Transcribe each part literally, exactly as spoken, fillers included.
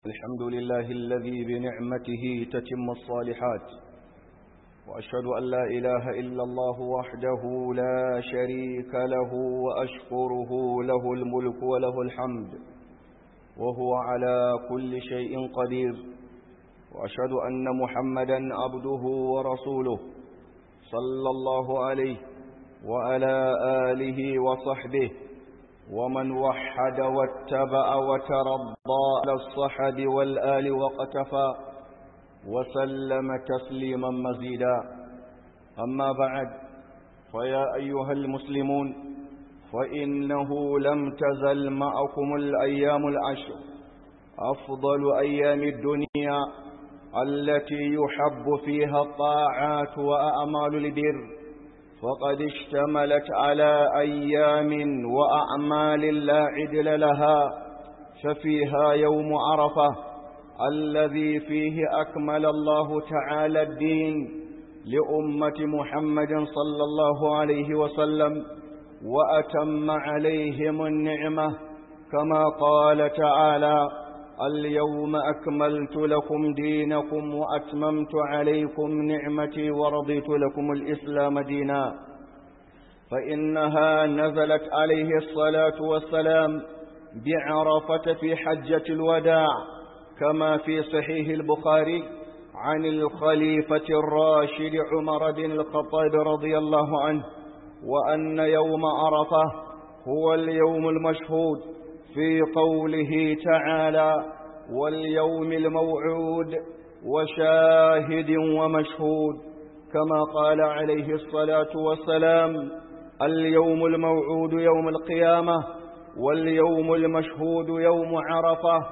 الحمد لله الذي بنعمته تتم الصالحات، وأشهد أن لا إله إلا الله وحده لا شريك له، وأشكره له الملك وله الحمد وهو على كل شيء قدير. وأشهد أن محمدا عبده ورسوله صلى الله عليه وعلى آله وصحبه ومن وحد واتبع وترضى على الصحب والآل واقتفى وسلم تسليما مزيدا. أما بعد، فيا أيها المسلمون، فإنه لم تزل معكم الأيام العشر أفضل أيام الدنيا التي يحب فيها الطاعات وأعمال البر، فقد اشتملت على أيام وأعمال لا عدل لها. ففيها يوم عرفة الذي فيه أكمل الله تعالى الدين لأمة محمد صلى الله عليه وسلم وأتم عليهم النعمة، كما قال تعالى: اليوم أكملت لكم دينكم وأتممت عليكم نعمتي ورضيت لكم الإسلام دينا. فإنها نزلت عليه الصلاة والسلام بعرفة في حجة الوداع، كما في صحيح البخاري عن الخليفة الراشد عمر بن الخطاب رضي الله عنه، وأن يوم عرفة هو اليوم المشهود في قوله تعالى: واليوم الموعود وشاهد ومشهود، كما قال عليه الصلاة والسلام: اليوم الموعود يوم القيامة، واليوم المشهود يوم عرفة،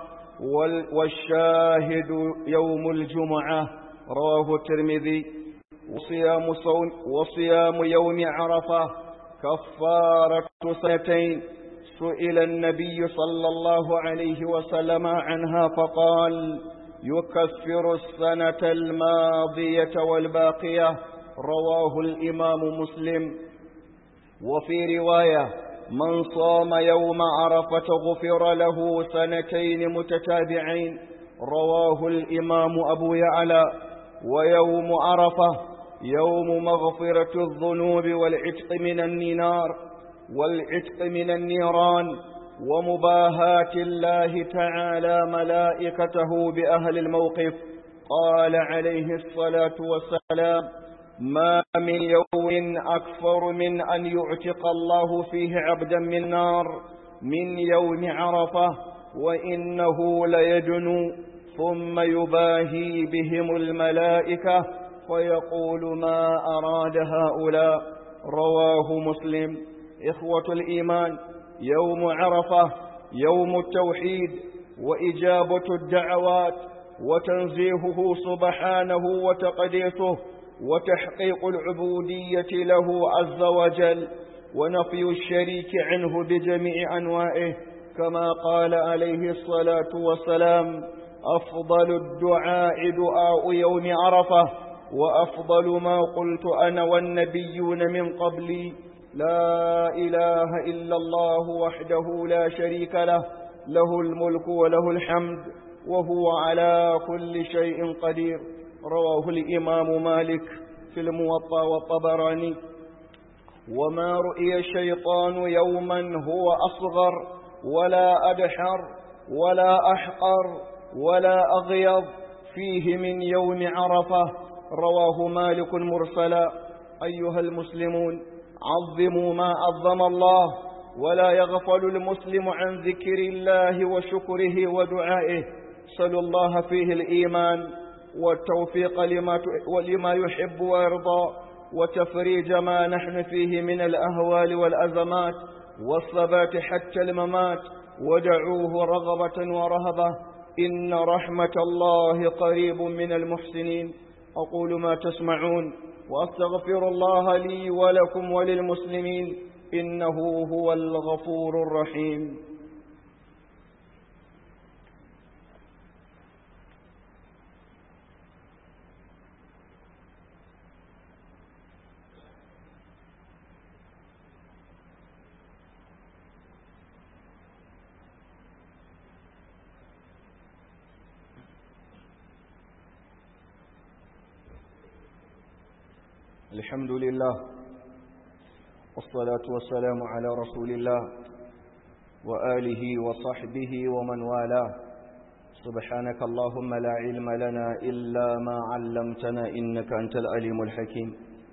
والشاهد يوم الجمعة. رواه الترمذي. وصيام, صوم وصيام يوم عرفة كفارة سنتين. سئل النبي صلى الله عليه وسلم عنها فقال: يكفر السنة الماضية والباقية. رواه الإمام مسلم. وفي رواية: من صام يوم عرفة غفر له سنتين متتابعين. رواه الإمام أبو يعلى. ويوم عرفة يوم مغفرة الذنوب والعتق من النار والعتق من النيران، ومباهاة الله تعالى ملائكته بأهل الموقف. قال عليه الصلاة والسلام: ما من يوم أكثر من أن يعتق الله فيه عبدا من نار من يوم عرفة، وإنه ليدنو ثم يباهي بهم الملائكة فيقول: ما أراد هؤلاء. رواه مسلم. إخوة الإيمان، يوم عرفة يوم التوحيد وإجابة الدعوات وتنزيهه سبحانه وتقديسه وتحقيق العبودية له عز وجل، ونفي الشريك عنه بجميع أنواعه، كما قال عليه الصلاة والسلام: أفضل الدعاء دعاء يوم عرفة، وأفضل ما قلت أنا والنبيون من قبلي: لا إله إلا الله وحده لا شريك له، له الملك وله الحمد وهو على كل شيء قدير. رواه الإمام مالك في الموطأ والطبراني. وما رؤي الشيطان يوما هو أصغر ولا أدحر ولا أحقر ولا أغيظ فيه من يوم عرفة. رواه مالك مرسلا. أيها المسلمون، عظموا ما عظم الله، ولا يغفل المسلم عن ذكر الله وشكره ودعائه. صلوا الله فيه الإيمان والتوفيق لما ولما يحب ويرضى، وتفريج ما نحن فيه من الأهوال والأزمات، والثبات حتى الممات، ودعوه رغبة ورهبة. إن رحمة الله قريب من المحسنين. أقول ما تسمعون، وأستغفر الله لي ولكم وللمسلمين، إنه هو الغفور الرحيم. الحمد لله والصلاة والسلام على رسول الله وآله وصحبه ومن والاه سبحانك اللهم لا علم لنا إلا ما علمتنا إنك أنت العليم الحكيم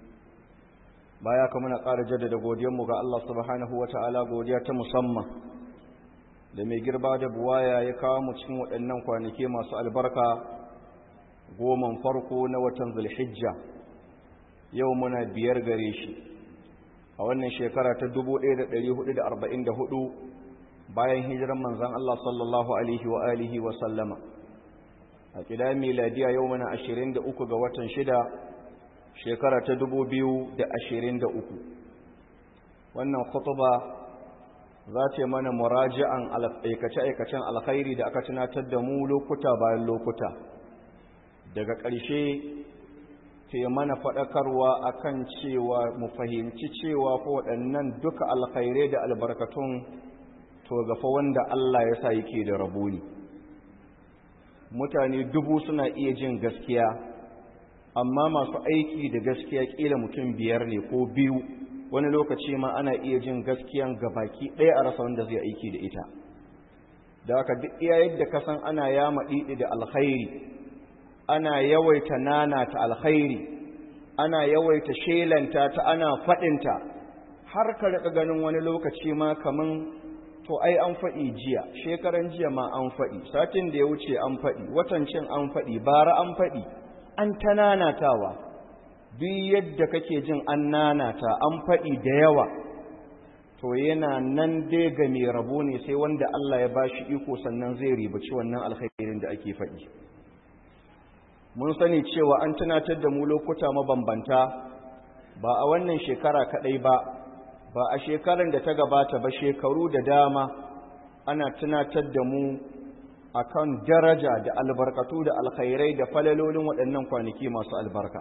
baya ka muna ƙara jaddada godiyarmu ga Allah subhanahu wata'ala godiya ta musamman da mai girba da buwaya ya kawo mu cikin waɗannan kwanaki masu albarka goman farko na watan Zulhijja yau muna biyar gare shi a wannan shekara ta dubu ɗaya da ɗari hudu da arba'in da hudu bayan hijiran manzon Allah sallallahu alaihi wa alihi wa sallama a kida miladiya yau muna ashirin da uku ga watan shida shekara ta dubu biyu da ashirin da uku wannan khutba za ta yi mana muraji'an aikace-aikacen alkhairi da aka tunatar da mu lokuta bayan lokuta daga ƙarshe ta yi mana faɗakarwa akan cewa mu fahimci cewa ko waɗannan duka alkhairai da albarkatun to gafa wanda Allah ya sa yake da rabo ne mutane dubu suna iya jin gaskiya amma masu aiki da gaskiya kila mutum biyar ne ko biyu wani lokaci ma ana iya jin gaskiyan gabaki ɗaya a rasa wanda zai aiki da ita da haka duk iya yadda ka san ana yama ɗiɗi da alkhairi ana yawaita nana ta alkhairi ana yawaita shelanta ta ana faɗinta har ka riƙa ganin wani lokaci ma kaman to ai an faɗi jiya shekaran jiya ma an faɗi satin da ya wuce an faɗi watan cin an faɗi bara an faɗi an ta nanatawa duk yadda kake jin an nanata an faɗi da yawa to yana nan dai ga mai rabo ne sai wanda Allah ya bashi iko sannan zai ribaci wannan alkhairin da ake faɗi mun sani cewa an tunatar da mu lokuta mabambanta ba a wannan shekara kaɗai ba ba a shekaran da ta gabata ba shekaru da dama ana tunatar da mu akan daraja da albarkatu da alkhairai da falalolin waɗannan kwanaki masu albarka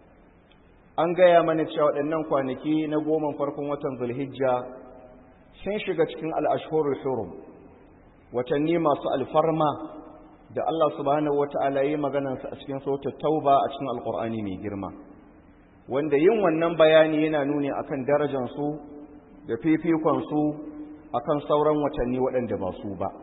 an gaya mana cewa waɗannan kwanaki na goma farkon watan Zulhijja sun shiga cikin al-ashhurul hurum watanni masu alfarma da Allah subhanahu wata'ala yi maganar sa a cikin suratul tauba a cikin alqur'ani mai girma wanda yin wannan bayani yana nuni akan darajar su da fifikon su akan sauran watanni waɗanda ba su ba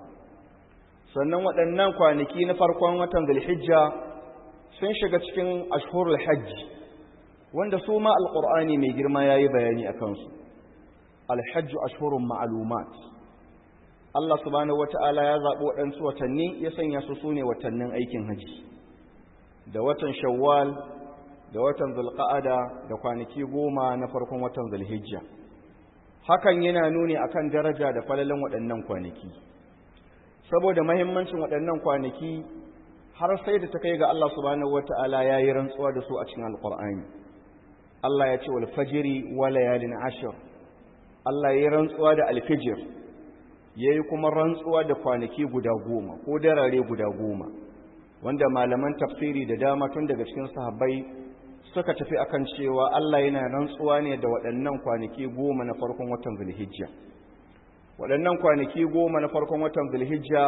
sannan waɗannan kwanaki na farkon watan Zulhijja sun shiga cikin ashhurul hajj wanda su ma alqur'ani mai girma yayi bayani akan su alhajj ashhurun ma'lumat Allah subhanahu wata'ala ya zaɓi waɗansu watanni ya sanya su sune watannin aikin haji da watan shawwal da watan zulqa'ada da kwanaki goma na farkon watan Zulhijja hakan yana nuni akan daraja da falalan waɗannan kwanaki saboda mahimmancin waɗannan kwanaki har sai da ta kai ga Allah subhanahu wata'ala ya yi rantsuwa da su a cikin alƙur'ani Allah ya ce wal fajri wa layalin ashr Allah ya yi rantsuwa da alfijir ya yi kuma rantsuwa da kwanaki guda goma ko darare guda goma wanda malaman tafsiri da dama tun daga cikin sahabbai suka tafi akan cewa Allah yana rantsuwa ne da waɗannan kwanaki goma na farkon watan Zulhijja waɗannan kwanaki goma na farkon watan Zulhijja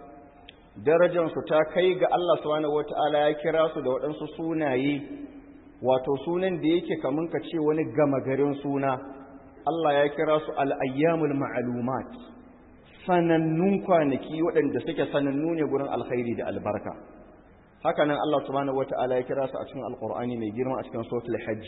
darajarsu ta kai ga Allah subhanahu wata'ala ya kira su da waɗansu sunaye wato sunan da yake kamun ka ce wani gama garin suna Allah ya kira su al-ayyamul ma'lumat sanannun kwanaki waɗanda suke sanannu ne gurin alkhairi da albarka haka nan Allah subhanahu wata'ala ya kira su a cikin alqur'ani mai girma a cikin suratul hajj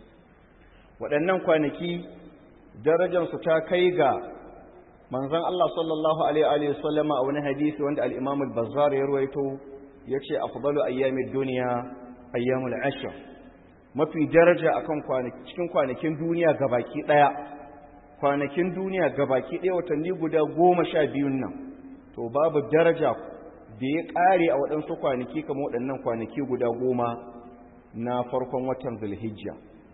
waɗannan kwanaki darajarsu ta kai ga manzon Allah sallallahu alaihi wa sallama a wani hadisi wanda al-Imam al-Bazzar ya ruwaito yace afdalu ayyamid dunya ayyamul ashr mafi daraja akan kwanaki cikin kwanakin duniya gabaki daya kwanakin duniya gabaki daya watanni guda goma sha biyu nan to babu daraja da ya kare a waɗansu kwanaki kamar waɗannan kwanaki guda goma na farkon watan Zulhijja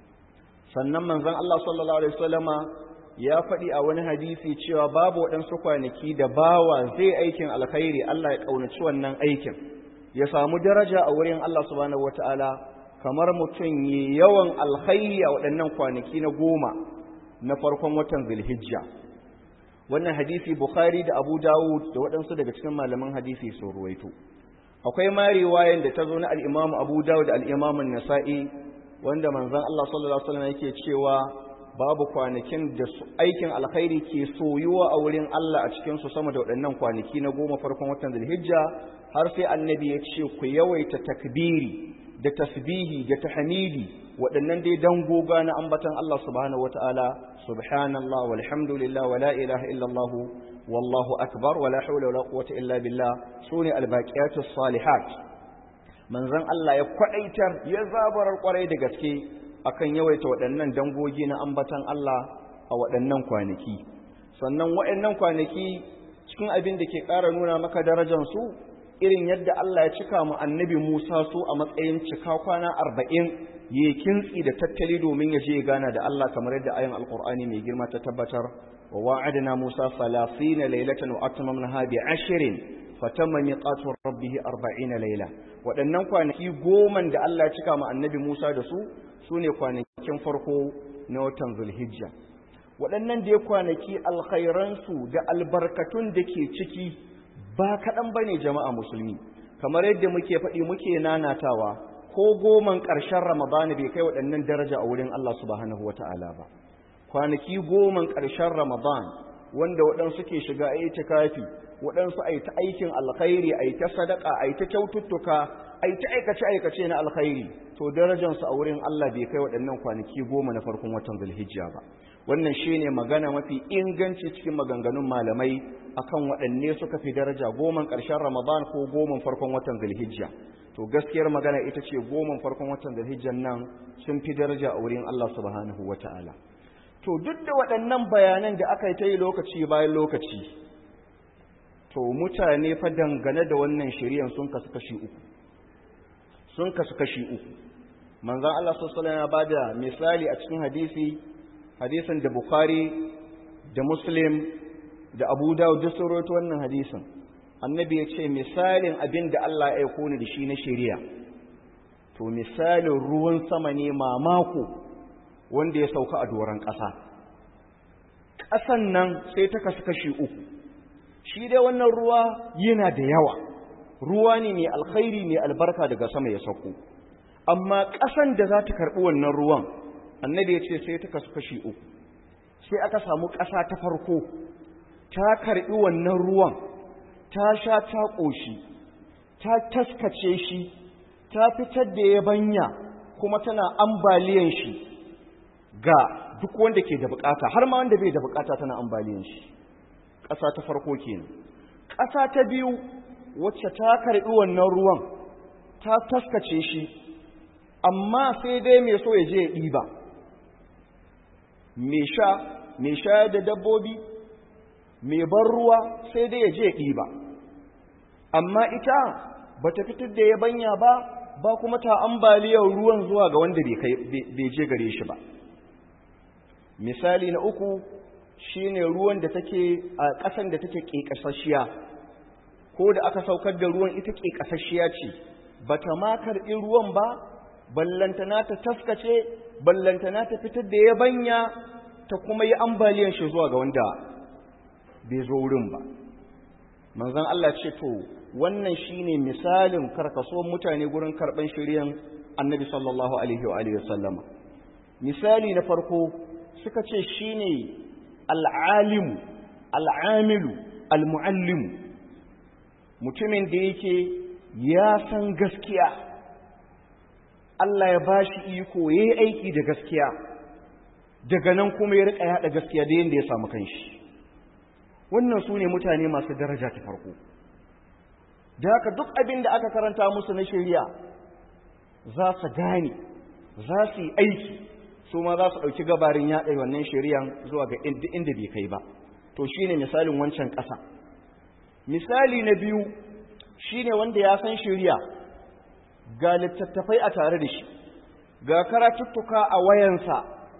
sannan manzon Allah sallallahu alaihi wa sallama ya faɗi a wani hadisi cewa babu waɗansu kwanaki da bawa zai aikin alkhairi Allah ya ƙaunaci wannan aikin ya samu daraja a wurin Allah subhanahu wataala kamar mutum yi yawan alkhairi a waɗannan kwanaki na goma na farkon watan Zulhijja wannan hadisi Bukhari da Abu Dawud da waɗansu daga cikin malaman hadisi sun ruwaito akwai ma riwayan da ta zo na al-Imam Abu Dawud da al-Imam An-Nasa'i wanda manzon Allah sallallahu alaihi wasallam yake cewa babu kwanakin da aikin alkhairi ke soyuwa a wurin Allah a cikin su sama da waɗannan kwanaki na goma farkon watan Zulhijja, har sai annabi ya ce ku yawaita takbiri da tasbihi da tahmidi, waɗannan dai dangoga na ambatan Allah subhanahu wataala, subhanallah walhamdulillah wala ilaha illallah wallahu akbar wala hawla wala quwwata illa billah, sune albaqiyatus salihat. Manzon Allah ya kwadaitar ya zabarar kwarai da gaske akan yawaita waɗannan dangogi na ambatan Allah a waɗannan kwanaki. Sannan waɗannan kwanaki cikin abin da ke ƙara nuna maka darajar su, irin yadda Allah ya cika mu annabi Musa su a matsayin cika kwana arba'in ya kintsi da tattali domin ya je gana da Allah, kamar yadda ayin alqur'ani mai girma ta tabbatar. wa wa'adna Musa salasina laylatan wa atmamnaha bi ashrin fatamma miqatu rabbih arba'ina layla. Waɗannan kwanaki goman da Allah ya cika mu annabi Musa da su sune kwanakin farko na watan Zulhijja. Waɗannan da kwanaki alkhairansu da albarkatun da ke ciki ba kaɗan ba ne jama'a musulmi, kamar yadda muke faɗi muke nanatawa, ko goman ƙarshen Ramadana bai kai waɗannan daraja a wurin Allah subhanahu wa ta'ala ba. Kwanaki goman ƙarshen Ramadan wanda waɗansu ke shiga a itikafi, waɗansu a yi ta aikin alkhairi, a yi ta sadaka, a yi ta kyaututtuka, a yi ta aikace-aikace na alkhairi, to darajansu a wurin Allah bai kai waɗannan kwanaki goma na farkon watan Zulhijja ba. Wannan shine magana mafi inganci cikin maganganun malamai akan waɗanne suka fi daraja, goman ƙarshen Ramadan ko goman farkon watan Zulhijja. To gaskiyar magana ita ce goman farkon watan Zulhijjan nan sun fi daraja a wurin Allah subhanahu wata'ala. To duk da waɗannan bayanan da aka yi ta yi lokaci bayan lokaci, to mutane fa dangane da wannan shari'an sun kasu kashi uku. Sun kasu kashi uku. Manzon Allah sallallahu alaihi wasallam ya bada misali a cikin hadisi hadisin da Bukhari da Muslim da Abu Dawud duk sun rawaito wannan hadisin. Annabi ya ce misalin abin da Allah ya aiko ni da shi na shari'a, to misalin ruwan sama ne mamako wanda ya sauka a doron ƙasa. Ƙasan nan sai ta kasu kashi uku. Shi dai wannan ruwa yana da yawa, ruwa ne mai alkhairi mai albarka daga sama ya sauko. Amma ƙasan da za ta karɓi wannan ruwan, annabi ya ce sai ta kasu kashi uku. Sai aka samu ƙasa ta farko ta karɓi wannan ruwan, ta sha ta ƙoshi, ta taskace shi, ta fitar da yabanya kuma tana ambaliyan shi ga duk wanda ke da bukata, har ma wanda bai da bukata tana ambaliyan shi. Ƙasa ta farko kenan. Ƙasa ta biyu wacce ta karɓi wannan ruwan, ta taskace shi, amma sai dai mai so ya je ya ɗiba. Mai sha, mai sha da dabbobi, mai ban ruwa sai dai ya je ya ɗiba. Amma ita ba ta fitar da yabanya ba, ba kuma ta ambaliyar ruwan zuwa ga wanda bai je gare shi ba. Misali na uku shine ruwan da take a ƙasan da take ƙeƙasashiya, ko da aka saukar da ruwan ita ƙeƙasashiya ce, ba ta ma karɓi ruwan ba, ballantana ta taskace, ballantana ta fitar da yabanya ta kuma yi ambaliyar shi zuwa ga wanda bai zo wurin ba. Manzon Allah ce to wannan shine misalin karkaso mutane gurin karban shari'an Annabi sallallahu alaihi wa alihi wasallama. Misali na farko suka ce shine al-alim, al-amilu, al-muallim, mutumin da yake ya san gaskiya, Allah ya bashi iko yayi aiki da gaskiya, daga nan kuma ya rika yada gaskiya da yanda ya samu kanshi. Wannan su ne mutane masu daraja ta farko. Da haka duk abin da aka karanta musu na shari'a za su gane, za su yi aiki, su ma za su ɗauki gabarin yaɗa wannan shari'an zuwa ga inda bai kai ba. To shi ne misalin wancan ƙasa. Misali na biyu shi ne wanda ya san shari'a, ga littattafai a tare da shi, ga karatuttuka a wayansa,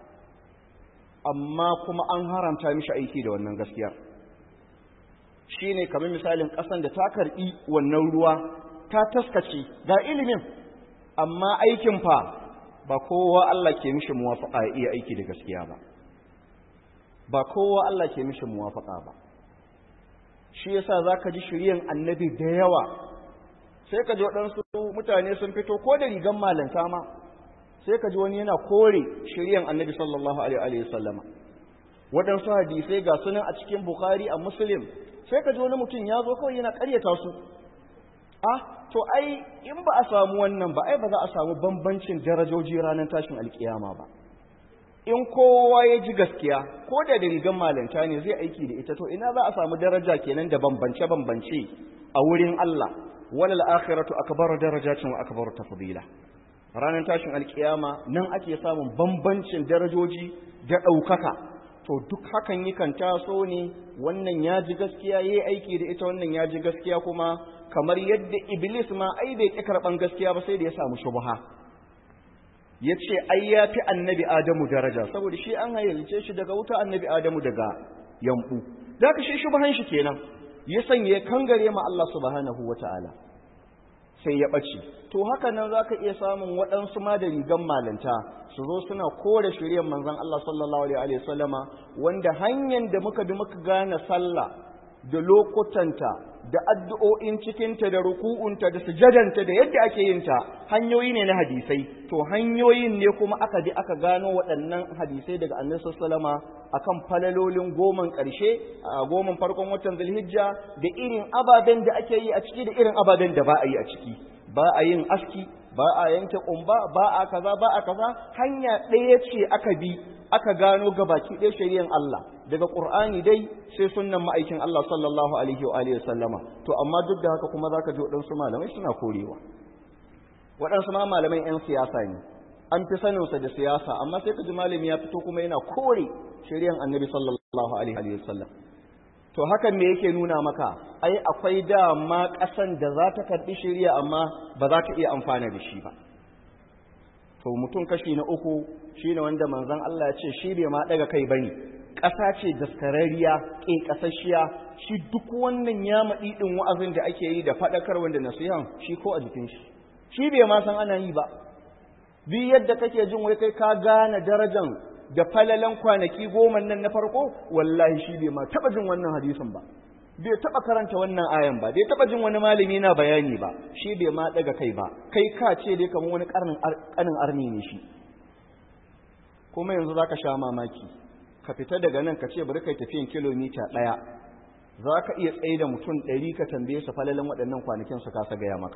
amma kuma an haramta mishi aiki da wannan gaskiyar. Shi ne kamar misalin ƙasan da ta karɓi wannan ruwa, ta taskace ga ilimin, amma aikin fa ba kowa Allah ke mishi muwafaƙa ya iya aiki da gaskiya ba. Ba kowa Allah ke mishi muwafaƙa ba. Shi yasa za ka ji shiryan annabi da yawa, sai ka ji waɗansu mutane sun fito ko da rigan malanta ma, sai ka ji wani yana kore shari'an annabi sallallahu alaihi wa sallama. Waɗansu hadisai ga sunan a cikin Bukhari a Muslim, sai ka ji wani mutum ya zo kawai yana ƙaryata su. Ah, to ai in ba a samu wannan ba, ai ba za a samu bambancin darajoji ranar tashin alkiyama ba. In kowa ya ji gaskiya, ko da da rigan malanta ne zai aiki da ita, to ina za a samu daraja kenan da bambance-bambance a wurin Allah. Walal akhiratu akbaru darajatin wa akbaru tafdila. Ranar tashin alkiyama nan ake samun bambancin darajoji da ɗaukaka. To duk hakan yakan taso ne, wannan ya ji gaskiya yayi aiki da ita, wannan ya ji gaskiya kuma kamar yadda Iblis ma ai bai ƙi karɓan gaskiya ba sai da ya samu shubha. Ya ce ai ya fi annabi Adamu daraja, saboda shi an hayyalice shi daga wuta, annabi Adamu daga yambu. Da ka shi shubhan shi kenan, ya sanya kangare ma Allah subhanahu wa ta'ala, sai ya ɓace. To haka nan za ka iya samun waɗansu ma da rigan malanta su zo suna kore shiryan manzon Allah sallallahu alaihi wa sallama, wanda hanyar da muka bi muka gane sallah da lokutanta da addu'o'in cikinta da ruku'unta da sujadanta da yadda ake yin ta hanyoyi ne na hadisai. To hanyoyin ne kuma aka bi aka gano waɗannan hadisai daga annabi sallallahu alaihi wasallama akan falalolin goman ƙarshe, a goman farkon watan Zulhijja, da irin ababen da ake yi a ciki da irin ababen da ba a yi a ciki. Ba a yin aski, ba a yanke ƙumba, ba a kaza, ba a kaza. Hanya ɗaya ce aka bi aka gano gabaki ɗaya shari'an Allah, daga Qur'ani dai sai sunnan ma'aikin Allah sallallahu alaihi wa alihi wasallama. To amma duk da haka kuma zaka ji waɗansu malamai suna korewa. Waɗansu ma malamai 'yan siyasa ne, an fi sanin sa da siyasa, amma sai ka ji malami ya fito kuma yana kore shari'an Annabi sallallahu alaihi wa sallam. To hakan me yake nuna maka? Ai akwai dama ƙasan da za ta karɓi shari'a amma ba za ta iya amfana da shi ba. To mutum kashi na uku shine wanda manzon Allah ya ce shi bai ma daga kai bane, ƙasa ce daskararriya, ƙin ƙasashiya, shi duk wannan ya maɗi ɗin wa'azin da ake yi da faɗakar wanda nasihan shi ko a jikin shi, shi bai ma san ana yi ba. Bi yadda kake jin wai kai ka gane darajan da falalan kwanaki goma nan na farko, wallahi shi bai ma taɓa jin wannan hadisin ba, bai taɓa karanta wannan ayan ba, bai taɓa jin wani malami na bayani ba, shi bai ma daga kai ba, kai ka ce dai kamar wani ƙanin arni ne shi. Kuma yanzu za ka sha mamaki, ka fita daga nan ka ce bari kai tafiyan kilomita ɗaya, za ka iya tsaye da mutum ɗari ka tambaye su falalan waɗannan kwanakin su kasa gaya maka.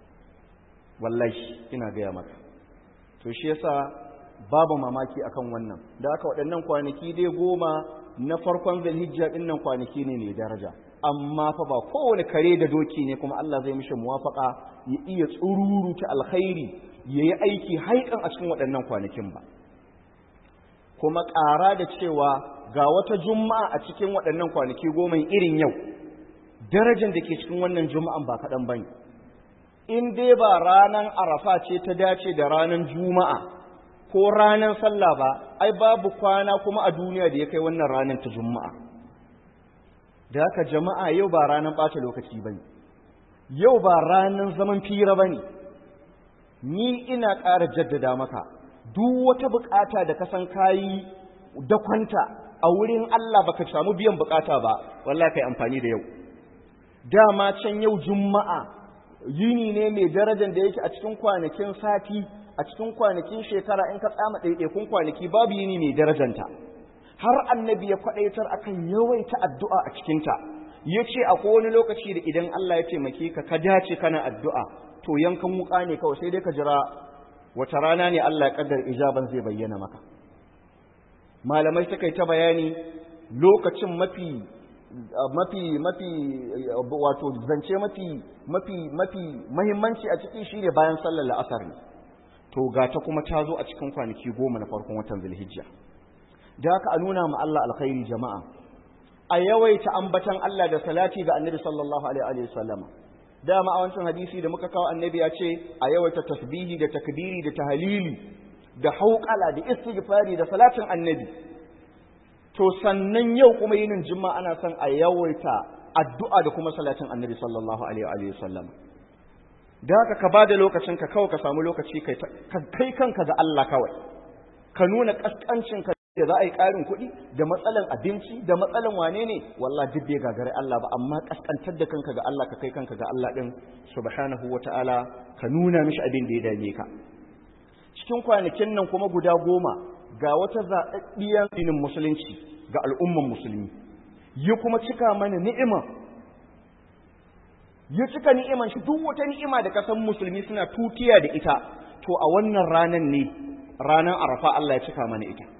Wallahi ina gaya maka. To shi yasa babu mamaki akan wannan. Da aka waɗannan kwanaki dai goma na farkon Zulhijja ɗin nan kwanaki ne mai daraja, amma fa ba kowane kare da doki ne kuma Allah zai mishi muwafaka ya iya tsururuta alkhairi ya yi aiki haikan a cikin waɗannan kwanakin ba. Kuma ƙara da cewa ga wata juma'a a cikin waɗannan kwanaki goma irin yau, darajar da ke cikin wannan juma'an ba kaɗan bane. In dai ba ranar Arafa ce ta dace da ranar Juma'a ko ranar sallah ba, ai babu kwana kuma a duniya da ya kai wannan ranar ta Juma'a. Da haka jama'a, yau ba ranar ɓata lokaci bane, yau ba ranar zaman fira bane. Ni ina ƙara jaddada maka, duk wata bukata da ka san kayi da kwanta a wurin Allah baka samu biyan bukata ba, wallahi kai amfani da yau. Dama can yau Juma'a yini ne mai darajar da yake a cikin kwanakin sati, a cikin kwanakin shekara in ka tsama ɗaiɗaikun kwanaki babu yini mai darajanta. Har annabi ya kwaɗaitar akan yawaita addu'a a cikinta. Ya ce akwai wani lokaci da idan Allah ya taimake ka ka dace kana addu'a, to yankan wuƙa ne kawai, sai dai ka jira wata rana ne Allah ya ƙaddar ijaban zai bayyana maka. Malamai suka yi ta bayani lokacin mafi mafi mafi wato zance mafi mafi mafi muhimmanci a ciki shine bayan sallar la'asar ne. To ga ta kuma ta zo a cikin kwanaki goma na farkon watan Zulhijja. Da haka a nuna ma Allah alkhairi jama'a, a yawaita ambatan Allah da salati ga Annabi sallallahu alaihi wa sallama. Dama a wancan hadisi da muka kawo Annabi ya ce a yawaita tasbihi da takbiri da tahlili da hauqala da istighfari da salatin Annabi. To sannan yau kuma yinin juma'a ana son a yawaita addu'a da kuma salatin Annabi sallallahu alaihi wa sallam. Da haka ka bada lokacin ka kawai ka samu lokaci kai kai kanka ga Allah kawai. Ka nuna kaskancin ka da za a yi ƙarin kuɗi da matsalan abinci da matsalan wane ne, wallahi duk bai gagare Allah ba, amma kaskantar da kanka ga Allah, ka kai kanka ga Allah din subhanahu wata'ala, ka nuna mishi abin da ya dame ka. cikin kwanakin nan kuma guda goma ga wata zaɓaɓɓiyar dinin musulunci ga al'umman musulmi, ya kuma cika mana ni'ima, ya cika ni'iman shi duk wata ni'ima da kasan musulmi suna tutiya da ita, to a wannan ranar ne ranar Arafa Allah ya cika mana ita.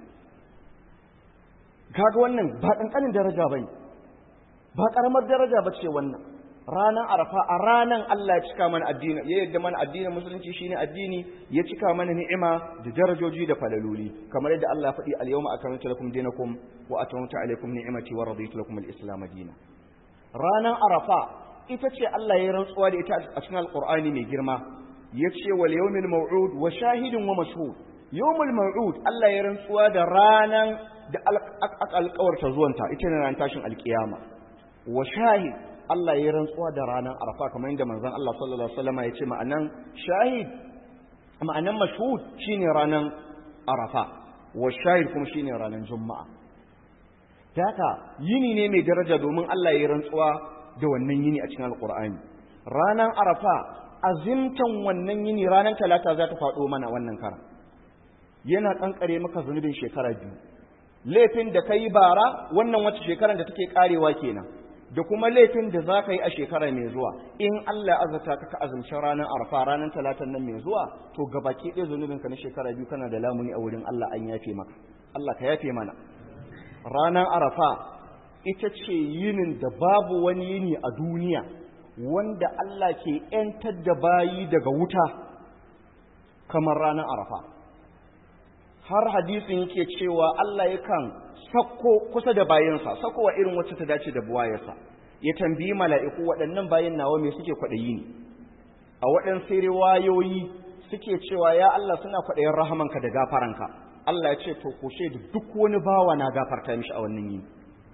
Kaga wannan ba ƙanƙanin daraja bane, ba ƙaramar daraja ba ce wannan. Ranar Arafa a ranar Allah ya cika mana addini, ya yadda mana addinin musulunci shine addini, ya cika mana ni'ima da darajoji da falaloli, kamar yadda Allah ya faɗi al-yawma akramtu lakum dinakum wa atmamtu alaykum ni'mati wa raditu lakum al-islam dinan. Ranar Arafa ita ce Allah ya rantsuwa da ita a cikin Al-Qur'ani mai girma, yace wal yawmil maw'ud wa shahidin wa mashhud. Yawmul maw'ud Allah ya rantsuwa da ranan da alƙawarta zuwanta, ita ne ran tashin alƙiyama. Wa shahid Allah ya rantsuwa da ranar Arafa, kamar yadda manzon Allah sallallahu alaihi wasallam ya ce ma'anan shahid, ma'anan mashhud shine ranar Arafa, wa shahid kuma shine ranar Juma'a. Haka yini ne mai daraja domin Allah ya rantsuwa da wannan yini a cikin Alƙur'ani. Ranar Arafa azimtan wannan yini ranar Talata za ta faɗo mana wannan kara. Yana kankare maka zunubin shekara biyu. Laifin da kai bara wannan wacce shekaran da take karewa kenan. Da kuma laifin da za ka yi a shekara mai zuwa, in Allah azata ka azumci ranar Arafa ranar Talatan nan mai zuwa, to gabaki ɗaya zunubinka na shekara biyu kana da lamuni a wurin Allah an yafe maka. Allah ka yafe mana. Ranar Arafa ita ce yinin da babu wani yini a duniya wanda Allah ke ‘yantar da bayi daga wuta kamar ranar Arafa. Har hadisin yake cewa Allah yakan sakko kusa da bayansa, sakkowa irin wacce ta dace da buwayarsa, ya tambayi mala'iku waɗannan bayan nawa me suke kwaɗayi ne. A waɗansu riwayoyi suke cewa ya Allah suna kwaɗayin rahamanka da gafaranka. Allah ya ce to kushe da duk wani bawa na gafarta mishi a wannan yini.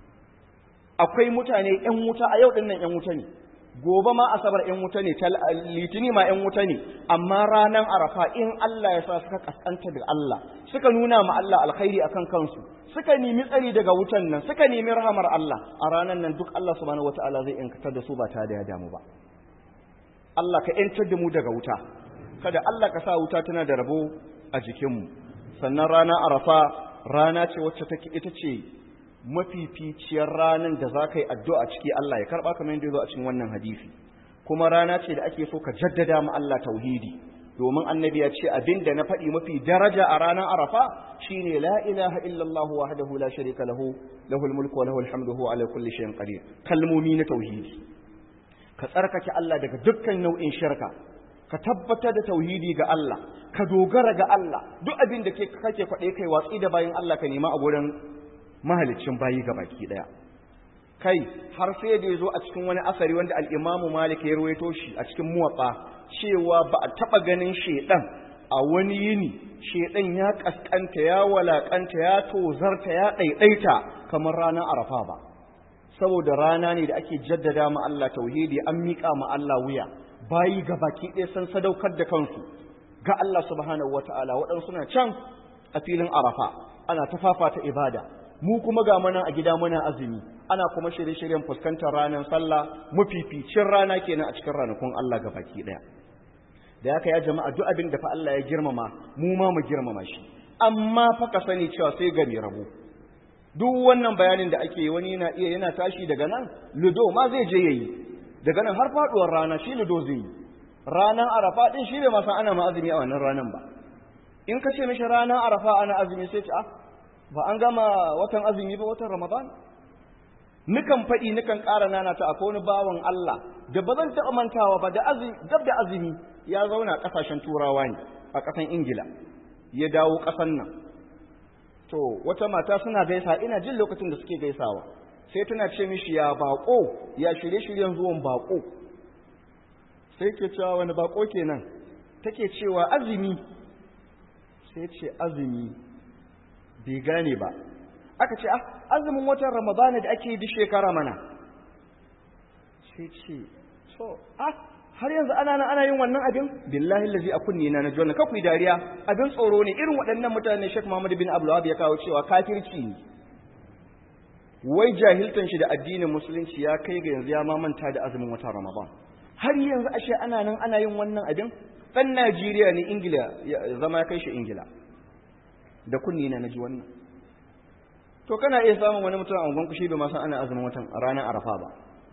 Akwai mutane ‘yan wuta a yau ɗin nan ‘yan wuta ne, gobe ma asabar ‘yan wuta ne, litini ma ‘yan wuta ne, amma ranar Arafa in Allah ya sa suka kaskanta da Allah, suka nuna ma Allah alkhairi akan kansu, suka nemi tsari daga wutan nan, suka nemi rahamar Allah, a ranar nan duk Allah subhanahu wata'ala zai yankatar da su ba tare da ya damu ba. Allah ka yantar da mu daga wuta, kada Allah ka sa wuta tana da rabo a jikinmu. Sannan ranar Arafa rana ce wacce take ita ce mafificiyar ranar da za ka yi addu'a ciki Allah ya karɓa kamar yadda ya zo a cikin wannan hadisi, kuma rana ce da ake so ka jaddada ma Allah tauhidi, domin annabi ya ce abin da na faɗi mafi daraja a ranar Arafa shine la ilaha illallah wahdahu la sharika lahu lahul mulku wa lahul hamdu huwa ala kulli shay'in qadir. Kalmomi na tauhidi, ka tsarkake Allah daga dukkan nau'in shirka, ka tabbatar da tauhidi ga Allah, ka dogara ga Allah, duk abin da kake kwaɗe kai watsi da bayin Allah ka nema a gurin mahalicin bayi ga baki daya. Kai har sai da yazo a cikin wani asari wanda al-Imam Malik ya rawaito shi a cikin Muwatta cewa ba a taba ganin shedan a wani yini shedan ya kaskanta ya walakanta ya tozarta ya daidaita kamar ranar Arafa ba, saboda rana ne da ake jaddada ma Allah tauhidi, an mika ma Allah wuya, bayi ga baki daya san sadaukar da kansu ga Allah subhanahu wataala. Waɗansu suna can a filin Arafa ana tafafata ibada, mu kuma ga mana a gida muna azumi, ana kuma shirye-shiryen fuskantar ranar sallah, mafificin rana kenan a cikin ranakun Allah ga baki daya. Da haka ya jama'a duk abin da fa Allah ya girmama mu ma mu girmama shi, amma fa ka sani cewa sai ga mai rabo. Duk wannan bayanin da ake yi wani yana iya yana tashi daga nan ludo ma zai je yayi, daga nan har faduwar rana shi ludo zai yi. Ranar Arafa din shi bai ma san ana ma azumi a wannan ranan ba. In ka ce mishi ranar Arafa ana azumi sai ce ah ba an gama watan azumi ba, watan Ramadan. Nukan faɗi nukan ƙara nana ta akwai wani bawan Allah da ba zan taɓa mantawa ba, da azumi gab da azumi ya zauna ƙasashen Turawa ne a ƙasan Ingila, ya dawo ƙasan nan. To wata mata suna gaisa, ina jin lokacin da suke gaisawa, sai tana ce mishi ya baƙo, ya shirye-shiryen zuwan baƙo. Sai ke cewa wani baƙo kenan? Take cewa azumi. Sai ce azumi bai gane ba. Aka ce ah azumin watan Ramadana da ake duk shekara mana. Sai ce so ah har yanzu ana nan ana yin wannan abin? Billahi allazi akunni na naji wannan, ka ku dariya, abin tsoro ne. Irin waɗannan mutane Sheikh Muhammad bin Abdul Wahhab ya kawo cewa kafirci ne. Wai jahiltan shi da addinin musulunci ya kai ga yanzu ya ma manta da azumin watan Ramadan. Har yanzu ashe ana nan ana yin wannan abin? ɗan Najeriya ne Ingila ya zama ya kai shi Ingila da kunni na naji wannan. To kana iya samun wani mutum a ungon kushi bai ma san ana azumin watan ranar Arafa ba.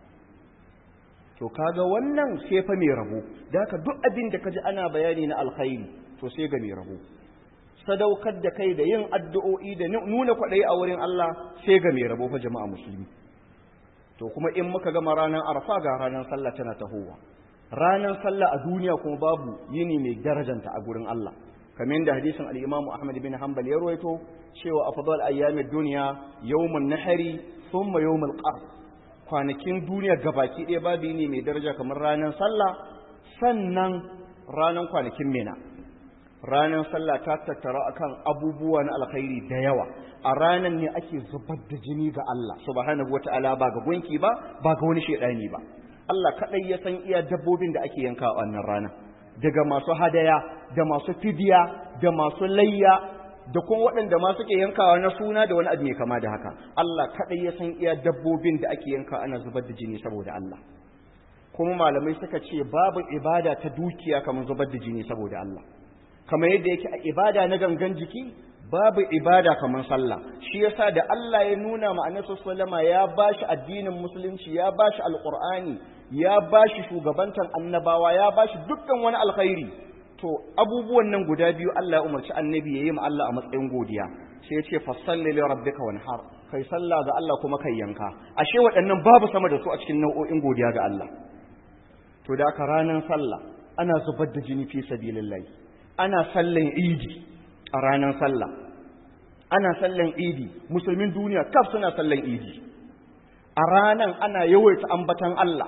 To kaga wannan sai fa mai rabo. Da haka duk abin da kaji ana bayani na alkhairi to sai ga mai rabo. Sadaukar da kai da yin addu'o'i da nuna kwaɗayi a wurin Allah sai ga mai rabo fa jama'a musulmi. To kuma in muka gama ranar Arafa ga ranar sallah tana tahowa. Ranar sallah a duniya kuma babu yini mai darajanta a gurin Allah. Kamar da hadisin al-Imam Ahmad bin Hanbal ya rawaito cewa afdal ayyamid dunya yawmun nahari thumma yawmul qar. Kwanakin duniya gabaki ɗaya babu yini mai daraja kamar ranar sallah sannan ranar kwanakin Mina. Ranar sallah ta tattara akan abubuwa na alkhairi da yawa. A ranar ne ake zubar da jini ga Allah subhanahu wata'ala ba ga gunki ba ba ga wani shedani ba. Allah kadai ya san iya dabbobin da ake yanka a wannan rana. Daga masu hadaya da masu fidiya da masu layya da kuma waɗanda ma suke yankawa na suna da wani abu mai kama da haka. Allah kadai ya san iya dabbobin da ake yanka ana zubar da jini saboda Allah. Kuma malamai suka ce babu ibada ta dukiya kamar zubar da jini saboda Allah. Kamar yadda yake a ibada na gangan jiki babu ibada kamar sallah. Shi yasa da Allah ya nuna ma Annabi sallama ya bashi addinin musulunci, ya bashi alqur'ani, ya bashi shugabantan annabawa, ya bashi dukkan wani alkhairi. To abubuwan nan guda biyu Allah ya umarci annabi yayi ma Allah a matsayin godiya. Sai ya ce fasalli li rabbika wanhar. Kai sallah ga Allah kuma kai yanka. Ashe waɗannan babu sama da su a cikin nau'o'in godiya ga Allah. To da aka ranar sallah ana zubar da jini fi sabilillah. Ana sallan idi a ranar sallah. Ana sallan idi, musulmin duniya kaf suna sallan idi. A ranar ana yawaita ambatan Allah.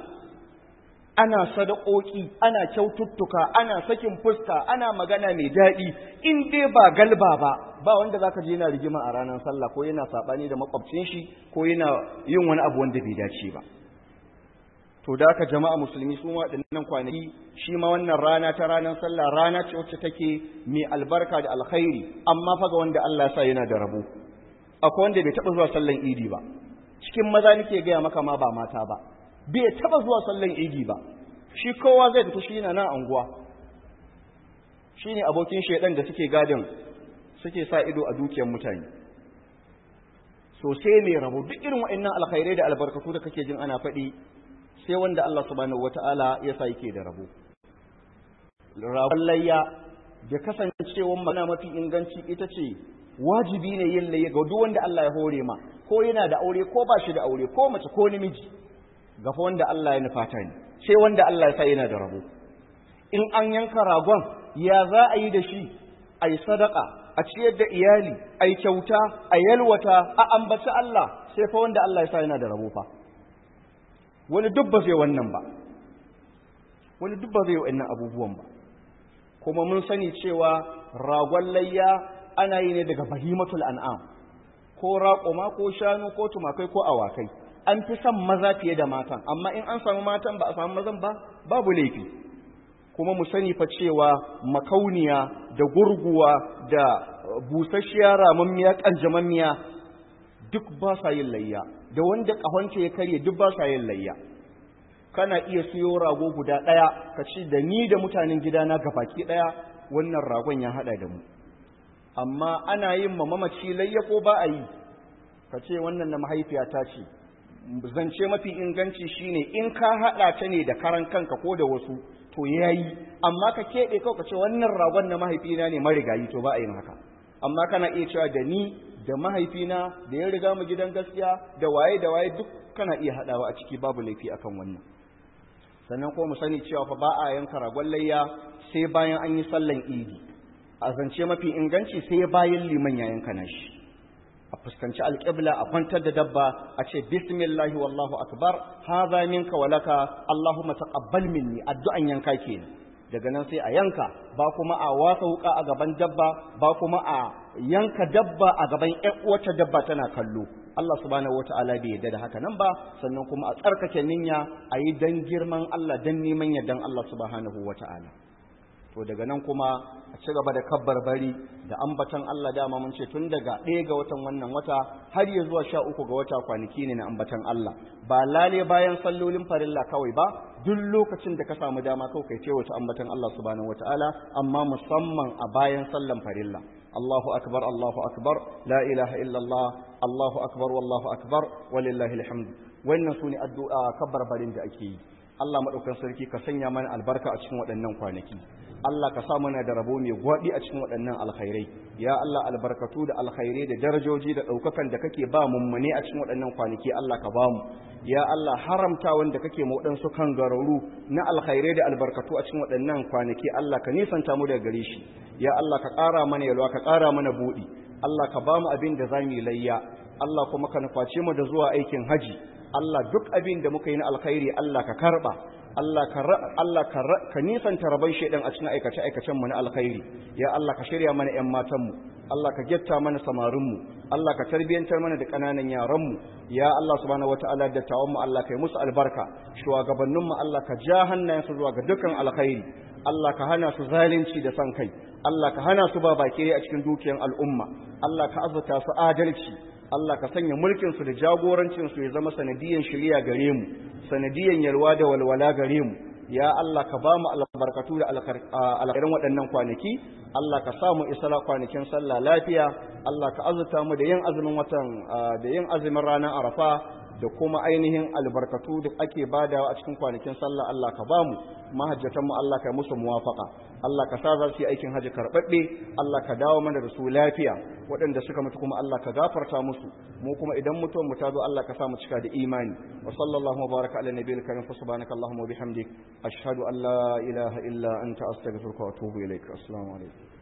Ana sadakoki, ana kyaututtuka, ana sakin fuska, ana magana mai daɗi. In dai ba galba ba, ba wanda zaka je yana rigima a ranar sallah ko yana sabani da makwabcin shi ko yana yin wani abu wanda bai dace ba. To da haka jama'a musulmi su ma waɗannan kwanaki shi ma wannan rana ta ranar sallah rana ce wacce take mai albarka da alkhairi amma fa ga wanda Allah ya sa yana da rabo. Akwai wanda bai taɓa zuwa sallan idi ba. Cikin maza nake gaya maka ma ba mata ba. Bai taɓa zuwa sallan idi ba. Shi kowa zai fita shi na nan anguwa. Shi ne abokin shaidan da suke gadin suke sa ido a dukiyar mutane. Sosai mai rabo duk irin waɗannan alkhairai da albarkatu da kake jin ana faɗi sai wanda Allah subhanahu wata'ala ya sa yake da rabo. Rabon layya da kasancewar magana mafi inganci ita ce wajibi ne yin layya ga duk wanda Allah ya hore ma ko yana da aure ko ba shi da aure ko mace ko namiji ga fa wanda Allah ya nufata ne sai wanda Allah ya sa yana da rabo. In an yanka ragon ya za a yi da shi a yi sadaka a ciyar da iyali a yi kyauta a yalwata a ambaci Allah sai fa wanda Allah ya sa yana da rabo fa. Wani duk ba zai wannan ba, wani duk ba zai wannan abubuwan ba, kuma mun sani cewa ragon layya ana yi ne daga bahimatul an'am, ko raƙoma ko shanu ko tumakai ko awakai, an fi son maza fiye da matan, amma in an samu matan ba a samu mazan ba, babu laifi. Kuma mu sani fa cewa makauniya da gurguwa da busasshiya ramammiya ƙanjamammiya duk ba sa yin layya. Da wanda ƙahonta ya karye duk ba sa yin layya. Kana iya siyo rago guda ɗaya ka ci da ni da mutanen gidana gabaki ɗaya wannan ragon ya haɗa da mu. Amma ana yin ma mamaci layya ko ba a yi? Ka ce wannan na mahaifiyata ce. Zance mafi inganci shine in ka haɗa ta ne da karan kanka ko da wasu to yayi. Amma ka keɓe kawai ka ce wannan ragon na mahaifina ne marigayi to ba a yin haka. Amma kana iya cewa da ni da mahaifina da ya riga mu gidan gaskiya da waye da waye duk kana iya haɗawa a ciki babu laifi akan wannan. Sannan kuma mu sani cewa fa ba a yanka ragon layya sai bayan an yi sallan idi. A zance mafi inganci sai bayan liman ya yanka nashi. A fuskanci alƙibla a kwantar da dabba a ce bismillahi wallahu akbar hadha minka wa laka allahumma taqabbal minni addu'an yanka kenan. Daga nan sai a yanka ba kuma a wasa wuka a gaban dabba ba kuma a yanka dabba a gaban ƴan uwata dabba tana kallo. Allah subhanahu wataala bai yarda da haka nan ba sannan kuma a tsarkake niyya a yi dan girman Allah dan neman yardan Allah subhanahu wataala. to daga nan kuma a ci gaba da kabbar bari da ambatan Allah dama mun ce tun daga ɗaya ga watan wannan wata har ya zuwa sha uku ga wata kwanaki ne na ambatan Allah ba lale bayan sallolin farilla kawai ba duk lokacin da ka samu dama kawai kai ce wata ambatan Allah subhanahu wataala amma musamman a bayan sallan farilla Allahu akbar Allahu akbar la ilaha illallah Allahu akbar wallahu akbar walillahi alhamd wannan sune addu'a kabbar barin da ake yi Allah madaukakin sarki ka sanya mana albarka a cikin waɗannan kwanaki Allah ka sa mana da rabo mai gwaɗi a cikin waɗannan alkhairai ya Allah albarkatu da alkhairai da darajoji da ɗaukakan da kake ba mummune a cikin waɗannan kwanaki Allah ka ba mu ya Allah haramta wanda kake mu waɗansu kan gararu na alkhairai da albarkatu a cikin waɗannan kwanaki Allah ka nisanta mu daga gare shi ya Allah ka ƙara mana yalwa ka ƙara mana buɗi Allah ka ba mu abin da za mu yi layya Allah kuma ka nuface mu da zuwa aikin haji Allah duk abin da muka yi na alkhairi Allah ka karba Allah ka Allah ka ka nisanta rabai shedan a cikin aikace aikacen mu na alkhairi ya Allah ka shirya mana ƴan matan mu Allah ka getta mana samarin mu Allah ka tarbiyantar mana da kananan yaran mu ya Allah subhanahu wataala da tawon mu Allah kai musu albarka shugabannin mu Allah ka ja hannayen su zuwa ga dukkan alkhairi Allah ka hana su zalunci da san kai Allah ka hana su ba bakire a cikin dukiyan al'umma Allah ka azurta su adalci Allah ka sanya mulkinsu da jagorancinsu ya zama sanadiyan shiriya gare mu sanadiyan yalwa da walwala gare mu ya Allah ka ba mu albarkatu da alkhairin waɗannan kwanaki Allah ka sa mu isala kwanakin sallah lafiya Allah ka azurta mu da yin azumin watan da yin azumin ranar Arafa da kuma ainihin albarkatu da ake badawa a cikin kwanakin sallah Allah ka ba mu mahajjatan mu Allah ka musu muwafaqa Allah ka sa za su yi aikin haji karɓaɓɓe Allah ka dawo mana da su lafiya waɗanda suka mutu kuma Allah ka gafarta musu mu kuma idan mutuwar mu ta zo Allah ka sa mu cika da imani wa sallallahu wa baraka ala nabiyil karim fa subhanaka allahumma wa bihamdik ashhadu an la ilaha illa anta astaghfiruka wa atubu ilaik assalamu alaikum